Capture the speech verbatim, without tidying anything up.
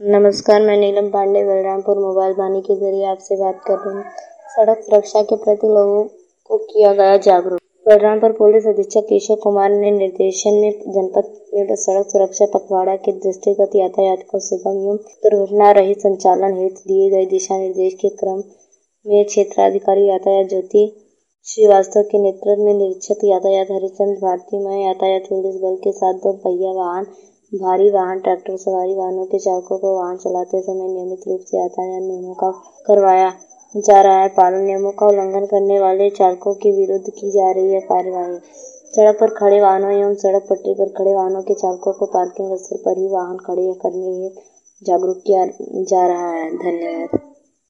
नमस्कार, मैं नीलम पांडे बलरामपुर मोबाइल वाणी के जरिए आपसे बात कर रही हूँ। सड़क सुरक्षा के प्रति लोगों को किया गया जागरूक। बलरामपुर पुलिस अधीक्षक केशव कुमार ने निर्देशन में जनपद में सड़क सुरक्षा पखवाड़ा के दृष्टिगत यातायात को सुगम एवं दुर्घटना रहित संचालन हेतु दिए गए दिशा निर्देश के क्रम में क्षेत्राधिकारी यातायात ज्योति श्रीवास्तव के नेतृत्व में निरीक्षक यातायात हरिचंद्र भारती में यातायात पुलिस बल के साथ दो पहिया वाहन, भारी वाहन, ट्रैक्टर सवारी वाहनों के चालकों को वाहन चलाते समय नियमित रूप से यातायात नियमों का करवाया जा रहा है पालन। नियमों का उल्लंघन करने वाले चालकों के विरुद्ध की जा रही है कार्यवाही। सड़क पर खड़े वाहनों एवं सड़क पट्टी पर खड़े वाहनों के चालकों को पार्किंग स्थल पर ही वाहन खड़े करने हेतु जागरूक किया जा रहा है। धन्यवाद।